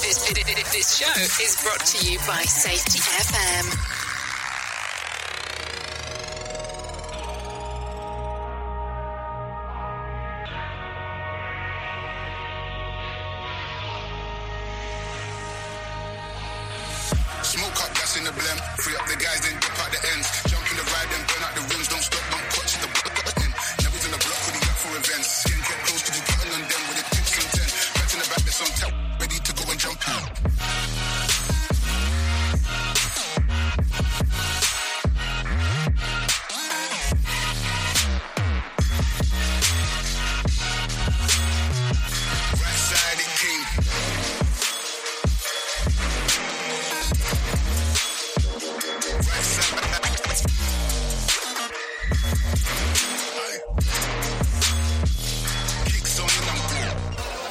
This show is brought to you by Safety FM. Smoke up, gas in the blem. Free up the guys, then dip out the ends. Jump in the ride, then burn out the rims. Don't stop, don't clutch the button. Never in the block with the gap for events. Skin kept close to the button on them with the tips and 10. Back in the back, that's on tap. Ready to go and jump out. Right side, it king. Kicks on the number.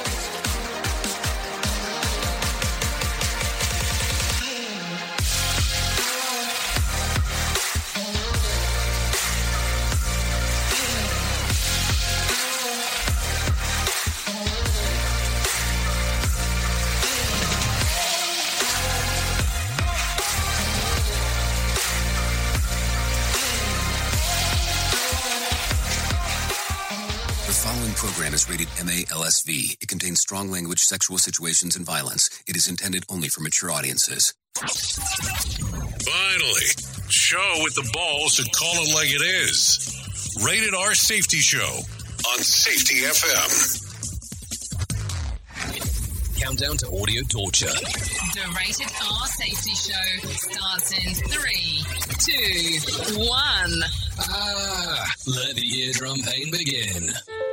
The following program is rated MA-LSV. It contains strong language, sexual situations, and violence. It is intended only for mature audiences. Finally, show with the balls to call it like it is. Rated R Safety Show on Safety FM. Countdown to audio torture. The Rated R Safety Show starts in 3, 2, 1. Let the eardrum pain begin.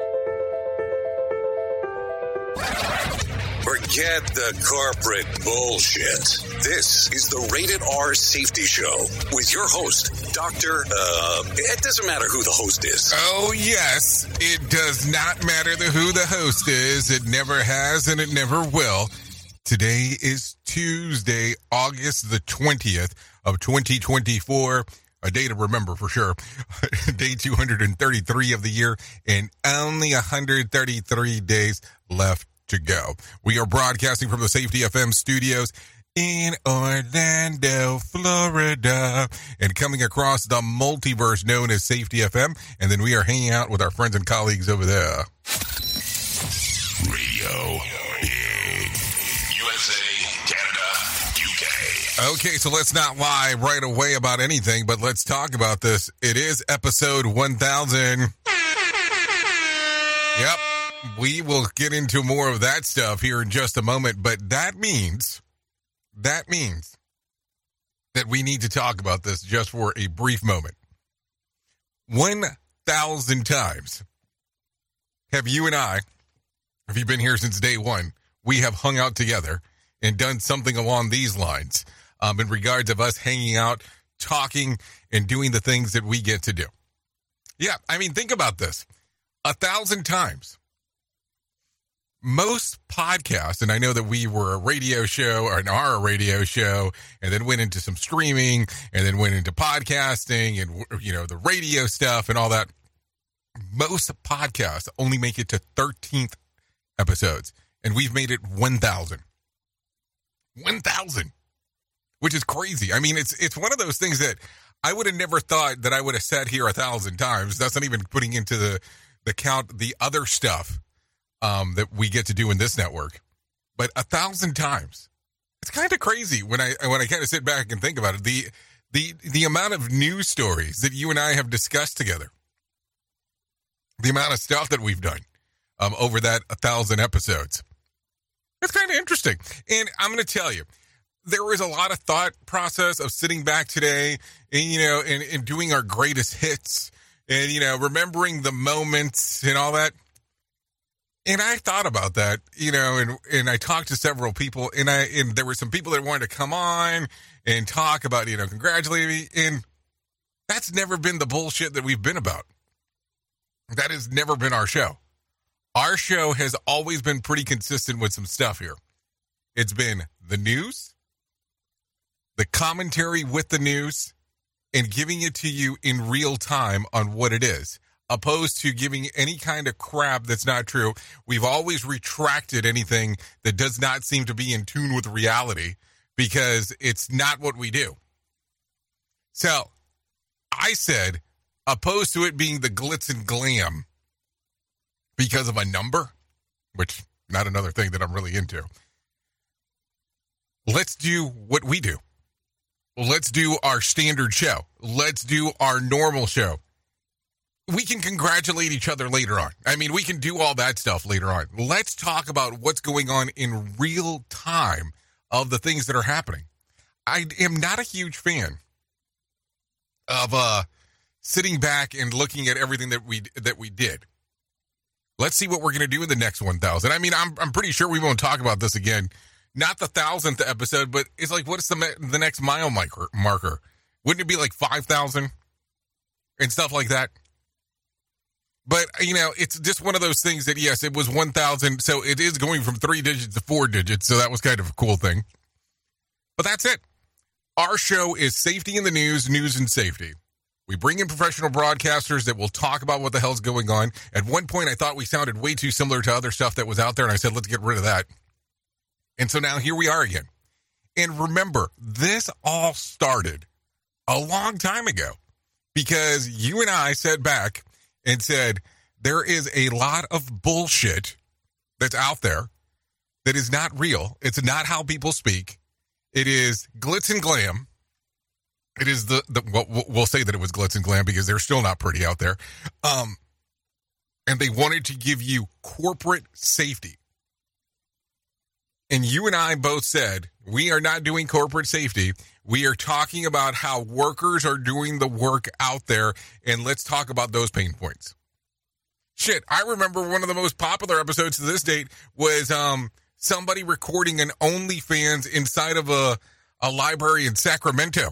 Forget the corporate bullshit. This is the Rated R Safety Show with your host, Dr. It doesn't matter who the host is. Oh, yes. It does not matter who the host is. It never has and it never will. Today is Tuesday, August the 20th of 2024. A day to remember for sure. Day 233 of the year and only 133 days left to go. We are broadcasting from the Safety FM studios in Orlando, Florida, and coming across the multiverse known as Safety FM. And then we are hanging out with our friends and colleagues over there. Radio in USA, Canada, UK. Okay, so let's not lie right away about anything, but let's talk about this. It is episode 1000. Yep. We will get into more of that stuff here in just a moment, but that means that we need to talk about this just for a brief moment. 1,000 times have you and I, if you've been here since day one, we have hung out together and done something along these lines in regards of us hanging out, talking, and doing the things that we get to do. Yeah, I mean, think about this. 1,000 times. Most podcasts, and I know that we were a radio show or are a radio show, and then went into some streaming, and then went into podcasting and, you know, the radio stuff and all that. Most podcasts only make it to 13th episodes, and we've made it 1,000. 1,000, which is crazy. I mean, it's one of those things that I would have never thought that I would have sat here 1,000 times. That's not even putting into the count the other stuff that we get to do in this network, but 1,000 times. It's kind of crazy when I kind of sit back and think about it. The amount of news stories that you and I have discussed together, the amount of stuff that we've done over that 1,000 episodes. It's kind of interesting. And I'm going to tell you, there was a lot of thought process of sitting back today and, you know, and doing our greatest hits and, you know, remembering the moments and all that. And I thought about that, you know, and I talked to several people, and there were some people that wanted to come on and talk about, you know, congratulate me. And that's never been the bullshit that we've been about. That has never been our show. Our show has always been pretty consistent with some stuff here. It's been the news, the commentary with the news, and giving it to you in real time on what it is. opposed to giving any kind of crap that's not true. We've always retracted anything that does not seem to be in tune with reality because it's not what we do. So I said, opposed to it being the glitz and glam because of a number, which not another thing that I'm really into. Let's do what we do. Let's do our standard show. Let's do our normal show. We can congratulate each other later on. I mean, we can do all that stuff later on. Let's talk about what's going on in real time of the things that are happening. I am not a huge fan of sitting back and looking at everything that we did. Let's see what we're going to do in the next 1,000. I mean, I'm pretty sure we won't talk about this again. Not the 1,000th episode, but it's like, what is the next mile marker? Wouldn't it be like 5,000 and stuff like that? But, you know, it's just one of those things that, yes, it was 1,000. So it is going from 3 digits to 4 digits. So that was kind of a cool thing. But that's it. Our show is Safety in the News, News and Safety. We bring in professional broadcasters that will talk about what the hell's going on. At one point, I thought we sounded way too similar to other stuff that was out there. And I said, let's get rid of that. And so now here we are again. And remember, this all started a long time ago because you and I sat back and said, there is a lot of bullshit that's out there that is not real. It's not how people speak. It is glitz and glam. It is we'll say that it was glitz and glam because they're still not pretty out there. And they wanted to give you corporate safety. And you and I both said, we are not doing corporate safety. We are talking about how workers are doing the work out there, and let's talk about those pain points. Shit, I remember one of the most popular episodes to this date was somebody recording an OnlyFans inside of a library in Sacramento,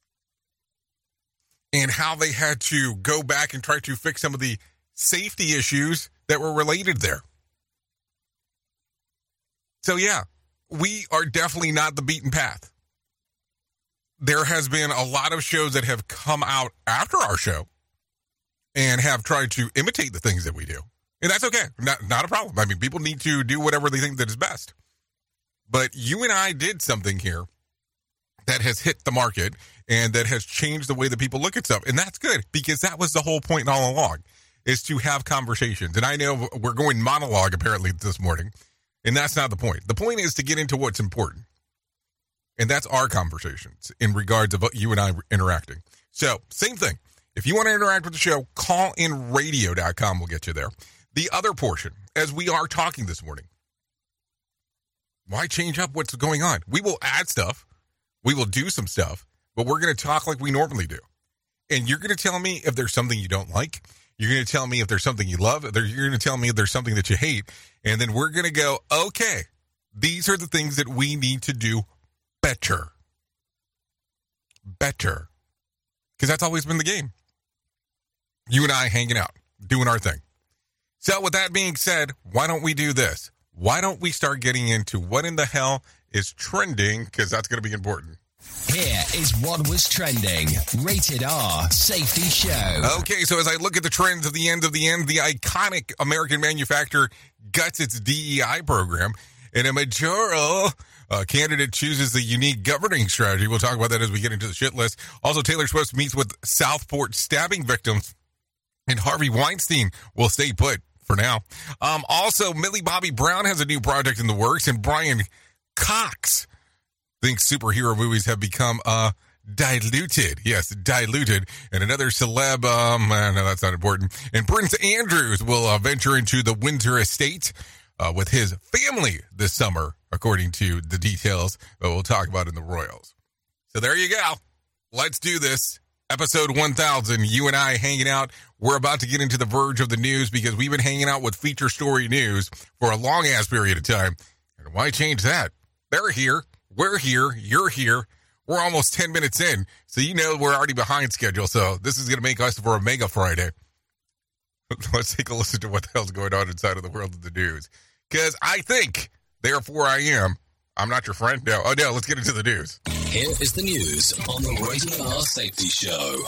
and how they had to go back and try to fix some of the safety issues that were related there. So, yeah, we are definitely not the beaten path. There has been a lot of shows that have come out after our show and have tried to imitate the things that we do. And that's okay. Not a problem. I mean, people need to do whatever they think that is best. But you and I did something here that has hit the market and that has changed the way that people look at stuff. And that's good because that was the whole point all along, is to have conversations. And I know we're going monologue apparently this morning. And that's not the point. The point is to get into what's important. And that's our conversations in regards of you and I interacting. So, same thing. If you want to interact with the show, callinradio.com will get you there. The other portion, as we are talking this morning, why change up what's going on? We will add stuff. We will do some stuff. But we're going to talk like we normally do. And you're going to tell me if there's something you don't like. You're going to tell me if there's something you love. You're going to tell me if there's something that you hate. And then we're going to go, okay, these are the things that we need to do better. Better. Because that's always been the game. You and I hanging out, doing our thing. So with that being said, why don't we do this? Why don't we start getting into what in the hell is trending? Because that's going to be important. Here is what was trending. Rated R Safety Show. Okay, so as I look at the trends of the end, the iconic American manufacturer guts its DEI program, and a mayoral candidate chooses the unique governing strategy. We'll talk about that as we get into the shit list. Also, Taylor Swift meets with Southport stabbing victims, and Harvey Weinstein will stay put for now. Also, Millie Bobby Brown has a new project in the works, and Brian Cox thinks superhero movies have become diluted. Yes, diluted. And another celeb, no, that's not important. And Prince Andrews will venture into the Windsor estate with his family this summer, according to the details that we'll talk about in the Royals. So there you go. Let's do this. Episode 1000, you and I hanging out. We're about to get into the verge of the news because we've been hanging out with Feature Story News for a long-ass period of time. And why change that? They're here. We're here. You're here. We're almost 10 minutes in, so you know we're already behind schedule. So this is going to make us for a Mega Friday. Let's take a listen to what the hell's going on inside of the world of the news. Because I think, therefore I am. I'm not your friend. No. Oh, no. Let's get into the news. Here is the news on the Rated R Safety Show.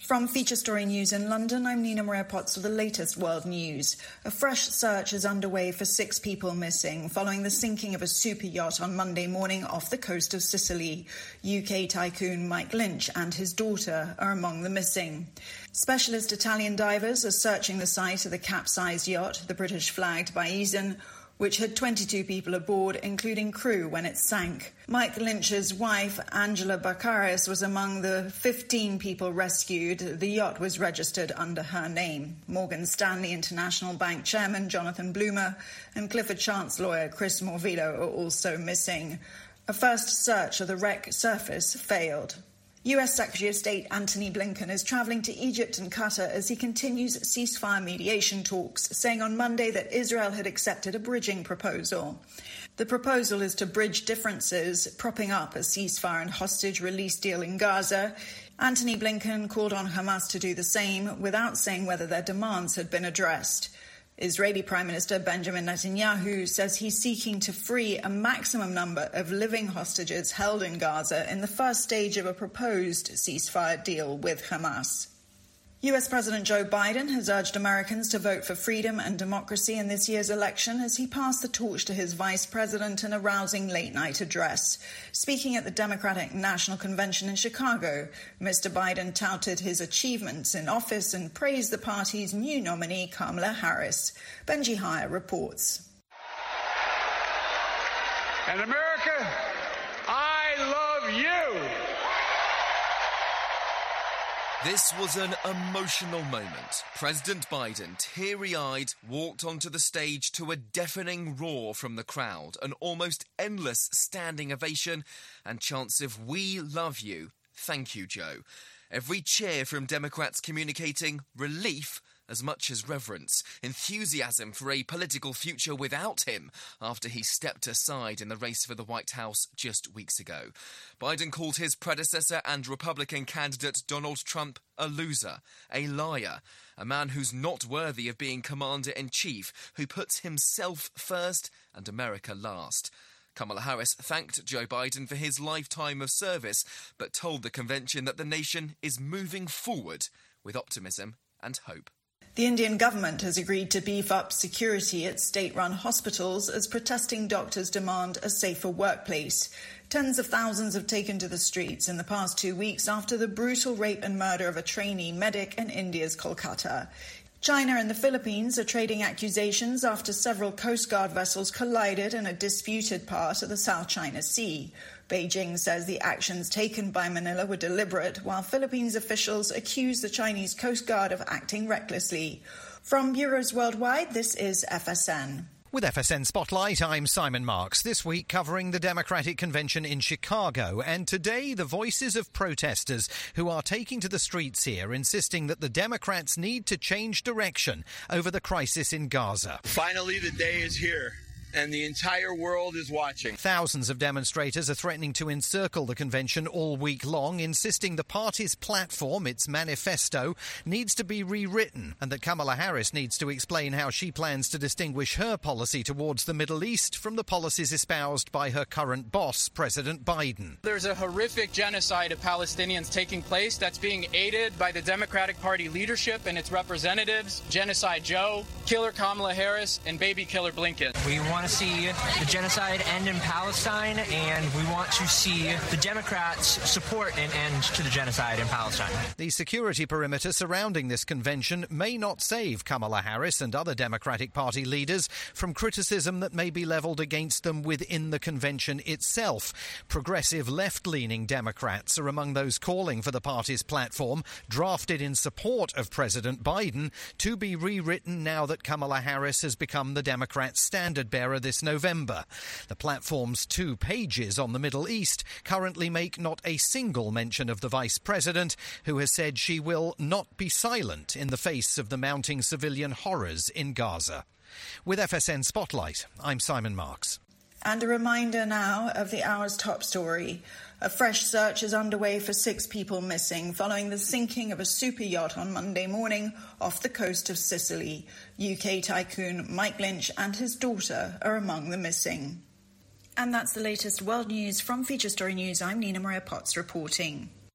From Feature Story News in London, I'm Nina Maria Potts with the latest world news. A fresh search is underway for 6 people missing following the sinking of a super yacht on Monday morning off the coast of Sicily. UK tycoon Mike Lynch and his daughter are among the missing. Specialist Italian divers are searching the site of the capsized yacht, the British-flagged Baezen, which had 22 people aboard, including crew, when it sank. Mike Lynch's wife, Angela Baccaris, was among the 15 people rescued. The yacht was registered under her name. Morgan Stanley International Bank Chairman Jonathan Bloomer and Clifford Chance lawyer Chris Morvillo are also missing. A first search of the wreck surface failed. US Secretary of State Antony Blinken is travelling to Egypt and Qatar as he continues ceasefire mediation talks, saying on Monday that Israel had accepted a bridging proposal. The proposal is to bridge differences, propping up a ceasefire and hostage release deal in Gaza. Antony Blinken called on Hamas to do the same without saying whether their demands had been addressed. Israeli Prime Minister Benjamin Netanyahu says he's seeking to free a maximum number of living hostages held in Gaza in the first stage of a proposed ceasefire deal with Hamas. US President Joe Biden has urged Americans to vote for freedom and democracy in this year's election as he passed the torch to his vice president in a rousing late-night address. Speaking at the Democratic National Convention in Chicago, Mr. Biden touted his achievements in office and praised the party's new nominee, Kamala Harris. Benji Hire reports. And America, I love you. This was an emotional moment. President Biden, teary-eyed, walked onto the stage to a deafening roar from the crowd, an almost endless standing ovation, and chants of "We love you. Thank you, Joe." Every cheer from Democrats communicating relief as much as reverence, enthusiasm for a political future without him after he stepped aside in the race for the White House just weeks ago. Biden called his predecessor and Republican candidate Donald Trump a loser, a liar, a man who's not worthy of being commander-in-chief, who puts himself first and America last. Kamala Harris thanked Joe Biden for his lifetime of service, but told the convention that the nation is moving forward with optimism and hope. The Indian government has agreed to beef up security at state-run hospitals as protesting doctors demand a safer workplace. Tens of thousands have taken to the streets in the past 2 weeks after the brutal rape and murder of a trainee medic in India's Kolkata. China and the Philippines are trading accusations after several Coast Guard vessels collided in a disputed part of the South China Sea. Beijing says the actions taken by Manila were deliberate, while Philippines officials accuse the Chinese Coast Guard of acting recklessly. From bureaus worldwide, this is FSN. With FSN Spotlight, I'm Simon Marks. This week covering the Democratic Convention in Chicago, and today the voices of protesters who are taking to the streets here, insisting that the Democrats need to change direction over the crisis in Gaza. Finally, the day is here, and the entire world is watching. Thousands of demonstrators are threatening to encircle the convention all week long, insisting the party's platform, its manifesto, needs to be rewritten and that Kamala Harris needs to explain how she plans to distinguish her policy towards the Middle East from the policies espoused by her current boss, President Biden. There's a horrific genocide of Palestinians taking place that's being aided by the Democratic Party leadership and its representatives, Genocide Joe, Killer Kamala Harris, and Baby Killer Blinken. We want to see the genocide end in Palestine, and we want to see the Democrats support an end to the genocide in Palestine. The security perimeter surrounding this convention may not save Kamala Harris and other Democratic Party leaders from criticism that may be levelled against them within the convention itself. Progressive left-leaning Democrats are among those calling for the party's platform, drafted in support of President Biden, to be rewritten now that Kamala Harris has become the Democrats' standard-bearer this November. The platform's 2 pages on the Middle East currently make not a single mention of the Vice President, who has said she will not be silent in the face of the mounting civilian horrors in Gaza. With FSN Spotlight, I'm Simon Marks. And a reminder now of the hour's top story. A fresh search is underway for 6 people missing following the sinking of a super yacht on Monday morning off the coast of Sicily. UK tycoon Mike Lynch and his daughter are among the missing. And that's the latest world news from Feature Story News. I'm Nina Maria Potts reporting.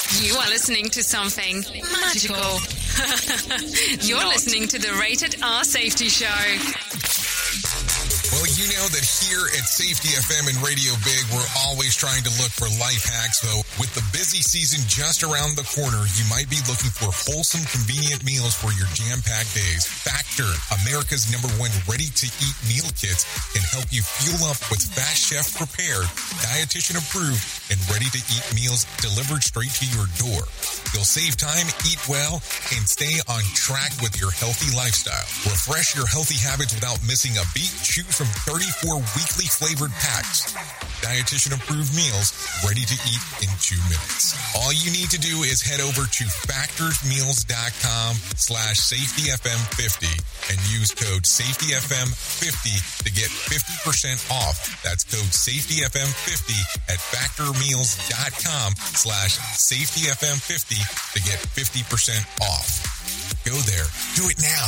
You are listening to something magical. You're listening to the Rated R Safety Show. Well, you know that here at Safety FM and Radio Big, we're always trying to look for life hacks, though. With the busy season just around the corner, you might be looking for wholesome, convenient meals for your jam-packed days. Factor, America's #1 ready-to-eat meal kits, can help you fuel up with fast chef prepared, dietitian approved, and ready-to-eat meals delivered straight to your door. You'll save time, eat well, and stay on track with your healthy lifestyle. Refresh your healthy habits without missing a beat. Choose from 34 weekly flavored packs. Dietitian approved meals ready to eat in 2 minutes. All you need to do is head over to factorsmeals.com/safetyfm50 and use code safetyfm50 to get 50% off. That's code safetyfm50 at factormeals.com/safetyfm50 to get 50% off. Go there. Do it now.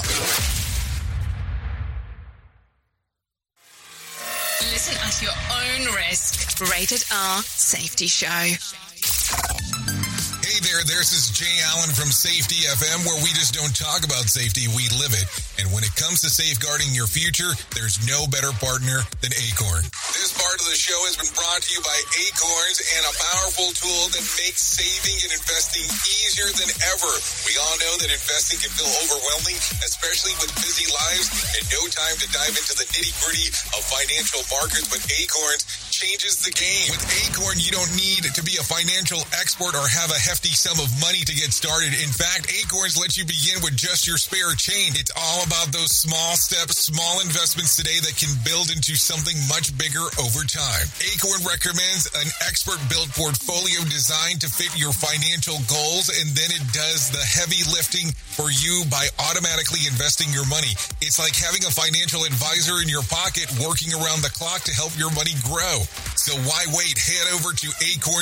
Listen at your own risk. Rated R Safety Show. Hey there, this is Jay Allen from Safety FM, where we just don't talk about safety, we live it. And when it comes to safeguarding your future, there's no better partner than Acorn. This part of the show has been brought to you by Acorns and a powerful tool that makes saving and investing easier than ever. We all know that investing can feel overwhelming, especially with busy lives and no time to dive into the nitty-gritty of financial markets, but Acorns changes the game. With Acorn, you don't need to be a financial expert or have a hefty sum of money to get started. In fact, Acorns lets you begin with just your spare change. It's all about those small steps, small investments today that can build into something much bigger over time. Acorn recommends an expert-built portfolio designed to fit your financial goals, and then it does the heavy lifting for you by automatically investing your money. It's like having a financial advisor in your pocket working around the clock to help your money grow. So why wait? Head over to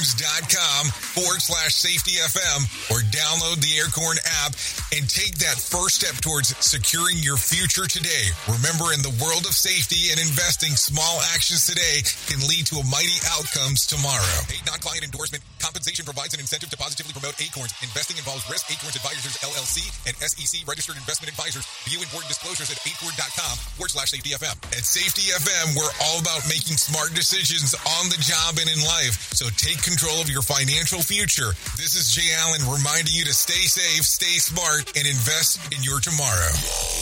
acorns.com/safetyfm or download the Acorn app and take that first step towards securing your future today. Remember, in the world of safety and investing, small actions today can lead to mighty outcomes tomorrow. A non-client endorsement. Compensation provides an incentive to positively promote Acorns. Investing involves risk. Acorns Advisors, LLC, and SEC registered investment advisors. View important disclosures at acorn.com/safetyfm. At Safety FM, we're all about making smart decisions on the job and in life. So take control of your financial future. This is Jay Allen reminding you to stay safe, stay smart, and invest in your tomorrow.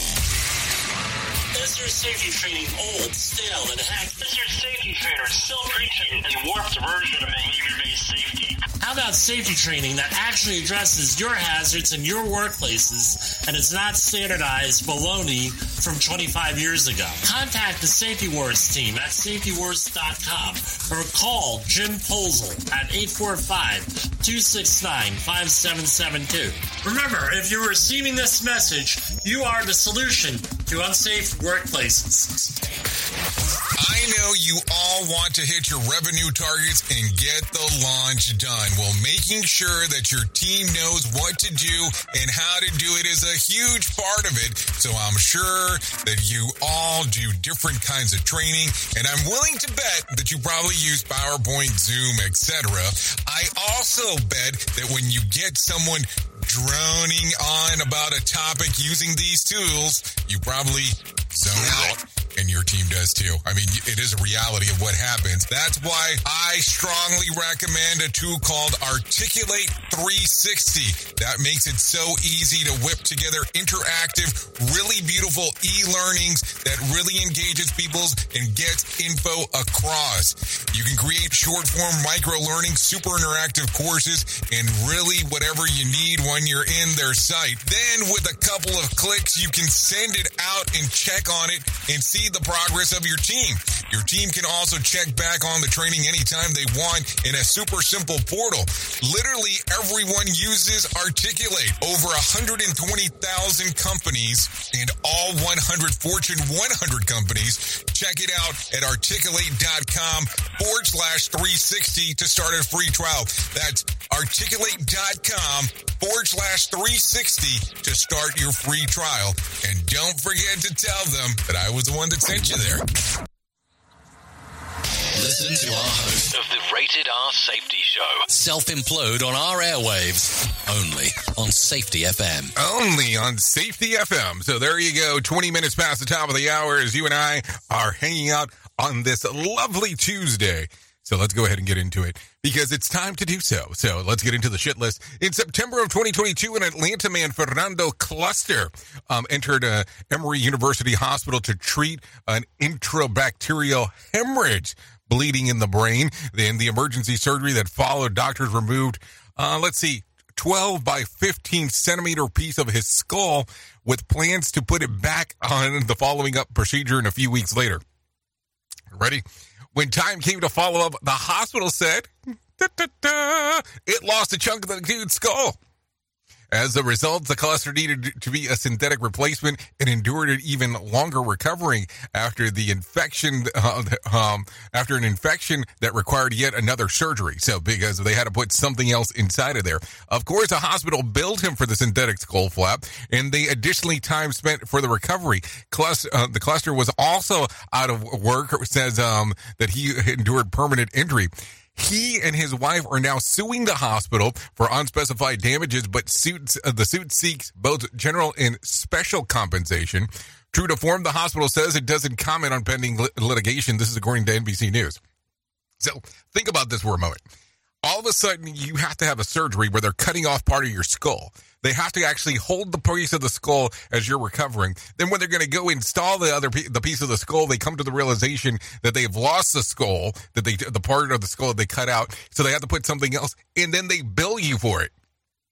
Is your safety training old, stale, and hacked? Is your safety trainer still preaching a warped version of behavior-based safety? How about safety training that actually addresses your hazards in your workplaces and is not standardized baloney from 25 years ago? Contact the Safety Wars team at safetywars.com or call Jim Posel at 845-269-5772. Remember, if you're receiving this message, you are the solution to unsafe workplaces. I know you all want to hit your revenue targets and get the launch done. Well, making sure that your team knows what to do and how to do it is a huge part of it. So I'm sure that you all do different kinds of training, and I'm willing to bet that you probably use PowerPoint, Zoom, etc. I also bet that when you get someone droning on about a topic using these tools, you probably zone out. And your team does too. I mean, it is a reality of what happens. That's why I strongly recommend a tool called Articulate 360. That makes it so easy to whip together interactive, really beautiful e-learnings that really engages people and gets info across. You can create short-form micro-learning, super interactive courses, and really whatever you need when you're in their site. Then with a couple of clicks, you can send it out and check on it and see the progress of your team. Your team can also check back on the training anytime they want in a super simple portal. Literally everyone uses Articulate. Over 120,000 companies and all 100 Fortune 100 companies. Check it out at articulate.com/360 to start a free trial. That's articulate.com/360 to start your free trial. And don't forget to tell them that I was the one that sent you there. Listen to our host of the Rated R Safety Show self-implode on our airwaves, only on Safety FM. Only on Safety FM. So there you go. 20 minutes past the top of the hour as you and I are hanging out on this lovely Tuesday. So let's go ahead and get into it because it's time to do so. So let's get into the shit list. In September of 2022, an Atlanta man, Fernando Cluster, entered Emory University Hospital to treat an intrabacterial hemorrhage, bleeding in the brain. Then the emergency surgery that followed, doctors removed, 12 by 15 centimeter piece of his skull with plans to put it back on the following up procedure in a few weeks later. Ready? When time came to follow up, the hospital said, it lost a chunk of the dude's skull. As a result, the cluster needed to be a synthetic replacement and endured an even longer recovery after the infection, after an infection that required yet another surgery. So, because they had to put something else inside of there. Of course, the hospital billed him for the synthetic skull flap, and they additionally time spent for the recovery. The cluster was also out of work. It says that he endured permanent injury. He and his wife are now suing the hospital for unspecified damages, but the suit seeks both general and special compensation. True to form, the hospital says it doesn't comment on pending litigation. This is according to NBC News. So think about this for a moment. All of a sudden, you have to have a surgery where they're cutting off part of your skull. They have to actually hold the piece of the skull as you're recovering. Then when they're going to go install the piece of the skull, they come to the realization that they've lost the skull, the part of the skull that they cut out. So they have to put something else, and then they bill you for it.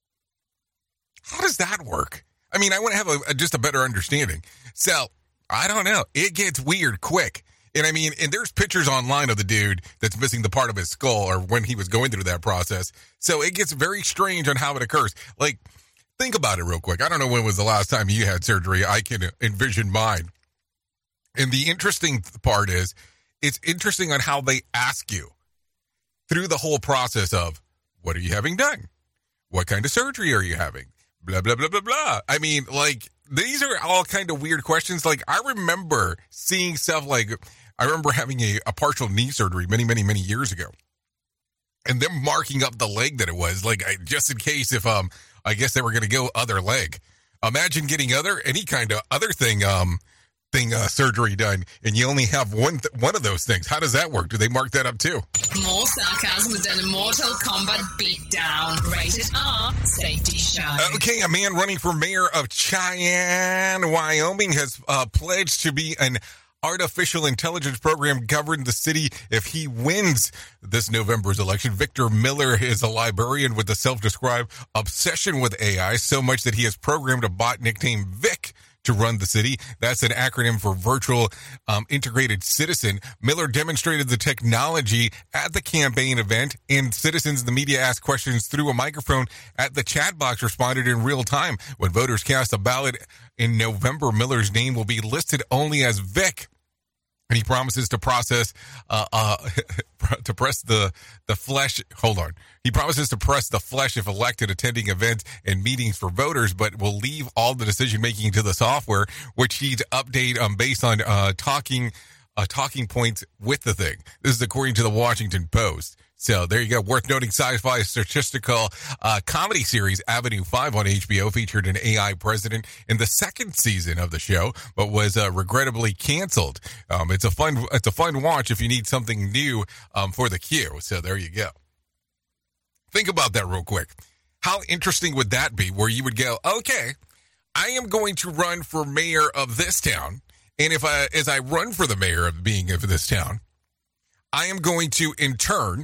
How does that work? I mean, I want to have just a better understanding. So I don't know. It gets weird quick. And I mean, and there's pictures online of the dude that's missing the part of his skull or when he was going through that process. So it gets very strange on how it occurs. Like, think about it real quick. I don't know when was the last time you had surgery. I can envision mine. And the interesting part is, it's interesting on how they ask you through the whole process of, what are you having done? What kind of surgery are you having? Blah, blah, blah, blah, blah. I mean, like, these are all kind of weird questions. Like, I remember seeing stuff like, I remember having a partial knee surgery many, many, many years ago. And them marking up the leg that it was, like, just in case if, I guess they were going to go other leg. Imagine getting any kind of other thing surgery done, and you only have one of those things. How does that work? Do they mark that up too? More sarcasm than a Mortal Kombat beatdown. Rated R Safety Show. Okay, a man running for mayor of Cheyenne, Wyoming, has pledged to be an artificial intelligence program govern the city if he wins this November's election. Victor Miller is a librarian with a self-described obsession with AI, so much that he has programmed a bot nicknamed Vic to run the city. That's an acronym for Virtual Integrated Citizen. Miller demonstrated the technology at the campaign event, and citizens in the media asked questions through a microphone at the chat box, responded in real time. When voters cast a ballot in November, Miller's name will be listed only as Vic. And he promises to press the flesh. Hold on. He promises to press the flesh if elected, attending events and meetings for voters, but will leave all the decision making to the software, which he'd update based on talking points with the thing. This is according to the Washington Post. So there you go. Worth noting, sci-fi statistical comedy series Avenue 5 on HBO featured an AI president in the second season of the show, but was regrettably canceled. It's a fun watch if you need something new for the queue. So there you go. Think about that real quick. How interesting would that be where you would go, okay, I am going to run for mayor of this town. And as I run for the mayor of this town, I am going to, in turn,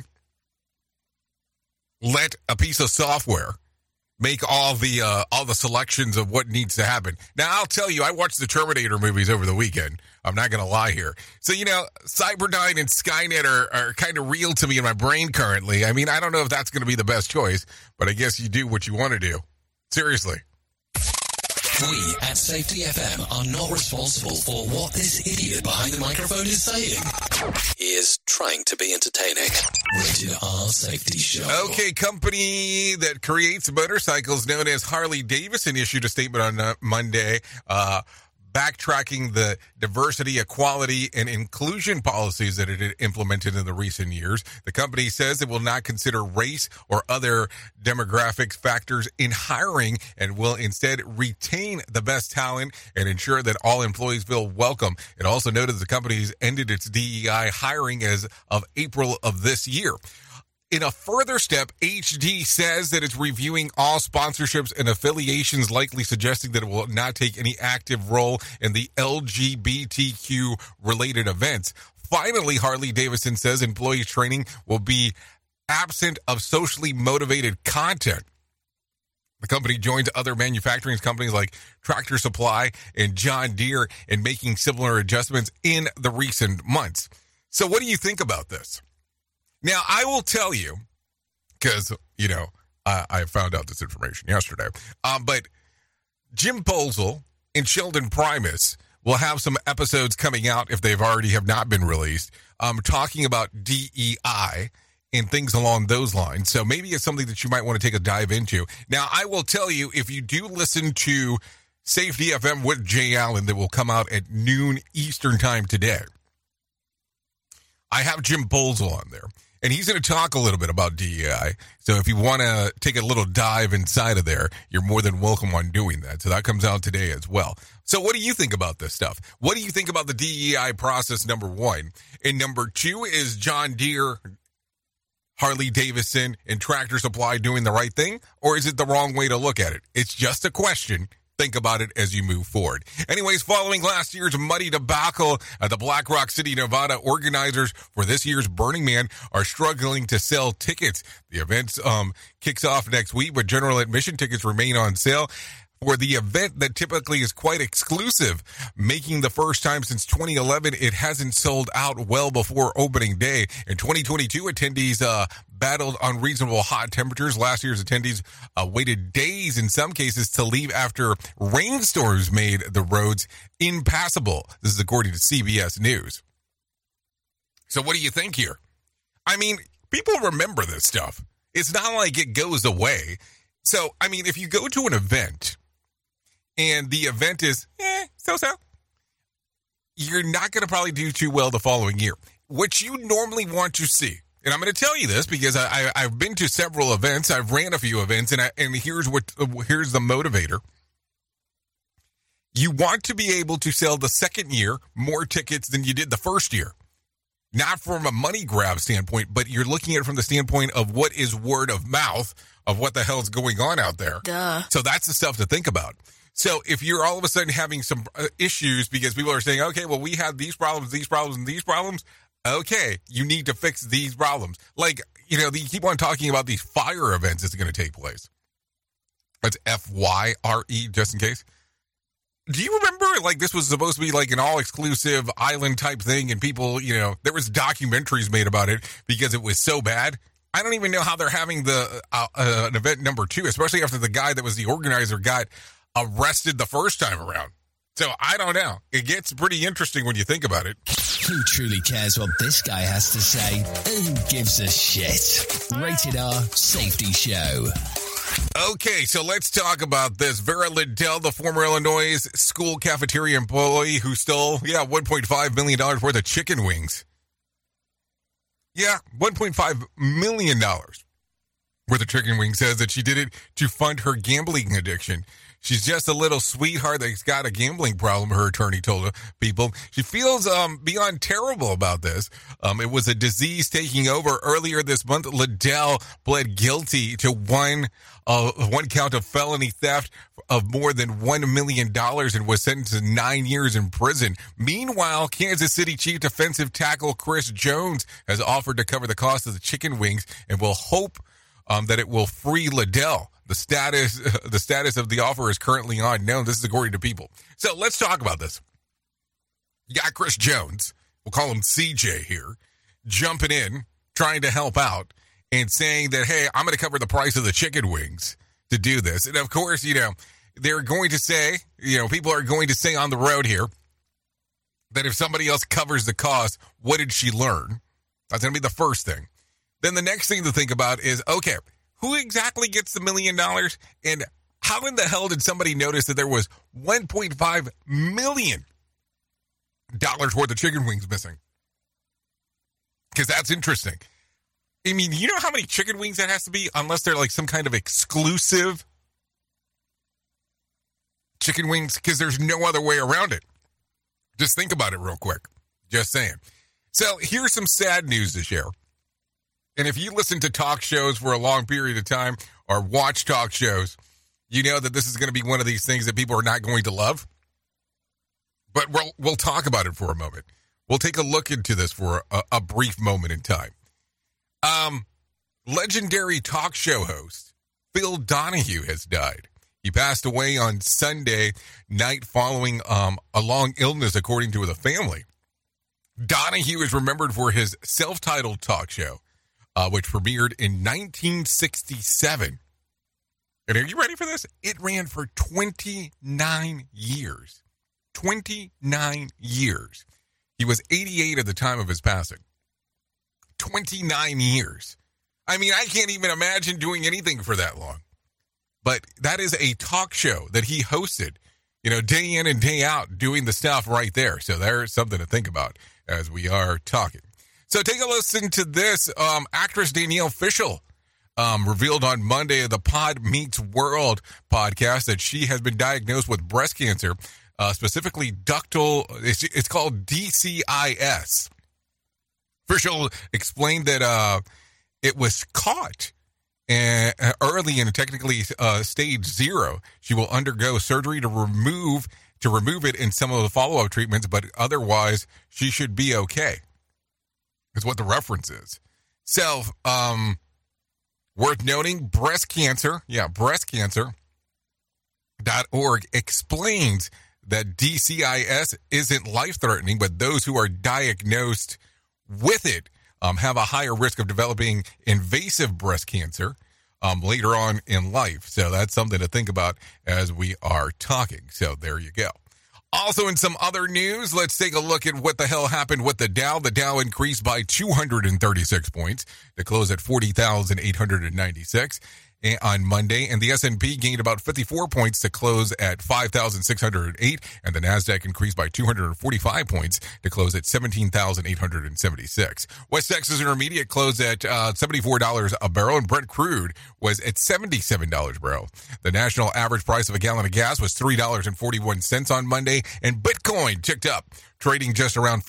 let a piece of software make all the selections of what needs to happen. Now, I'll tell you, I watched the Terminator movies over the weekend. I'm not going to lie here. So, Cyberdyne and Skynet are kind of real to me in my brain currently. I mean, I don't know if that's going to be the best choice, but I guess you do what you want to do. Seriously. We at Safety FM are not responsible for what this idiot behind the microphone is saying. He is trying to be entertaining. Rated R Safety Show. Okay, company that creates motorcycles known as Harley Davidson issued a statement on Monday backtracking the diversity, equality, and inclusion policies that it had implemented in the recent years. The company says it will not consider race or other demographic factors in hiring and will instead retain the best talent and ensure that all employees feel welcome. It also noted the company has ended its DEI hiring as of April of this year. In a further step, HD says that it's reviewing all sponsorships and affiliations, likely suggesting that it will not take any active role in the LGBTQ-related events. Finally, Harley-Davidson says employee training will be absent of socially motivated content. The company joins other manufacturing companies like Tractor Supply and John Deere in making similar adjustments in the recent months. So what do you think about this? Now, I will tell you, because, I found out this information yesterday, but Jim Posel and Sheldon Primus will have some episodes coming out, if they've already have not been released, talking about DEI and things along those lines. So maybe it's something that you might want to take a dive into. Now, I will tell you, if you do listen to Safety FM with Jay Allen, that will come out at noon Eastern time today, I have Jim Posel on there. And he's going to talk a little bit about DEI. So if you want to take a little dive inside of there, you're more than welcome on doing that. So that comes out today as well. So what do you think about this stuff? What do you think about the DEI process, number one? And number two, is John Deere, Harley-Davidson, and Tractor Supply doing the right thing? Or is it the wrong way to look at it? It's just a question. Think about it as you move forward. Anyways, following last year's muddy debacle at the Black Rock City, Nevada, organizers for this year's Burning Man are struggling to sell tickets. The event kicks off next week, but general admission tickets remain on sale for the event that typically is quite exclusive. Making the first time since 2011, it hasn't sold out well before opening day. In 2022, attendees battled unreasonable hot temperatures. Last year's attendees waited days in some cases to leave after rainstorms made the roads impassable. This is according to CBS News. So what do you think here? I mean, people remember this stuff. It's not like it goes away. So, I mean, if you go to an event and the event is, so-so, you're not going to probably do too well the following year. What you normally want to see, and I'm going to tell you this because I've been to several events, I've ran a few events, and here's the motivator. You want to be able to sell the second year more tickets than you did the first year. Not from a money grab standpoint, but you're looking at it from the standpoint of what is word of mouth of what the hell's going on out there. Duh. So that's the stuff to think about. So if you're all of a sudden having some issues because people are saying, okay, well, we have these problems, and these problems. Okay, you need to fix these problems. Like, you keep on talking about these fire events that's going to take place. That's FYRE, just in case. Do you remember, this was supposed to be an all-exclusive island type thing, and people, there was documentaries made about it because it was so bad? I don't even know how they're having the an event number 2, especially after the guy that was the organizer got arrested the first time around. So I don't know. It gets pretty interesting when you think about it. Who truly cares what this guy has to say? Who gives a shit? Rated R Safety Show. Okay, so let's talk about this. Vera Liddell, the former Illinois school cafeteria employee who stole, $1.5 million worth of chicken wings. Yeah, $1.5 million worth of chicken wings, says that she did it to fund her gambling addiction. She's just a little sweetheart that's got a gambling problem, her attorney told people. She feels beyond terrible about this. It was a disease taking over. Earlier this month, Liddell pled guilty to one count of felony theft of more than $1 million and was sentenced to 9 years in prison. Meanwhile, Kansas City Chief Defensive Tackle Chris Jones has offered to cover the cost of the chicken wings and will hope that it will free Liddell. The status of the offer is currently unknown. This is according to People. So let's talk about this. You got Chris Jones, we'll call him CJ here, jumping in, trying to help out, and saying that, hey, I'm going to cover the price of the chicken wings to do this. And of course, they're going to say, people are going to say on the road here that if somebody else covers the cost, what did she learn? That's going to be the first thing. Then the next thing to think about is, okay, who exactly gets the $1 million and How in the hell did somebody notice that there was $1.5 million worth of chicken wings missing? Because that's interesting. I mean, you know how many chicken wings that has to be, unless they're like some kind of exclusive chicken wings? Because there's no other way around it. Just think about it real quick. Just saying. So here's some sad news to share. And if you listen to talk shows for a long period of time or watch talk shows, you know that this is going to be one of these things that people are not going to love. But we'll talk about it for a moment. We'll take a look into this for a brief moment in time. Legendary talk show host Phil Donahue has died. He passed away on Sunday night following a long illness, according to the family. Donahue is remembered for his self-titled talk show, which premiered in 1967. And are you ready for this? It ran for 29 years. 29 years. He was 88 at the time of his passing. 29 years. I mean, I can't even imagine doing anything for that long. But that is a talk show that he hosted, you know, day in and day out, doing the stuff right there. So there's something to think about as we are talking. So take a listen to this. Actress Danielle Fishel revealed on Monday the Pod Meets World podcast that she has been diagnosed with breast cancer, specifically ductal. It's called DCIS. Fishel explained that it was caught early in technically stage 0. She will undergo surgery to remove it in some of the follow-up treatments, but otherwise she should be okay. Is what the reference is. So, worth noting, breastcancer.org explains that DCIS isn't life-threatening, but those who are diagnosed with it have a higher risk of developing invasive breast cancer later on in life. So that's something to think about as we are talking. So there you go. Also, in some other news, let's take a look at what the hell happened with the Dow. The Dow increased by 236 points to close at 40,896 on Monday, and the S&P gained about 54 points to close at 5,608, and the NASDAQ increased by 245 points to close at 17,876. West Texas Intermediate closed at $74 a barrel, and Brent crude was at $77 a barrel. The national average price of a gallon of gas was $3.41 on Monday, and Bitcoin ticked up, trading just around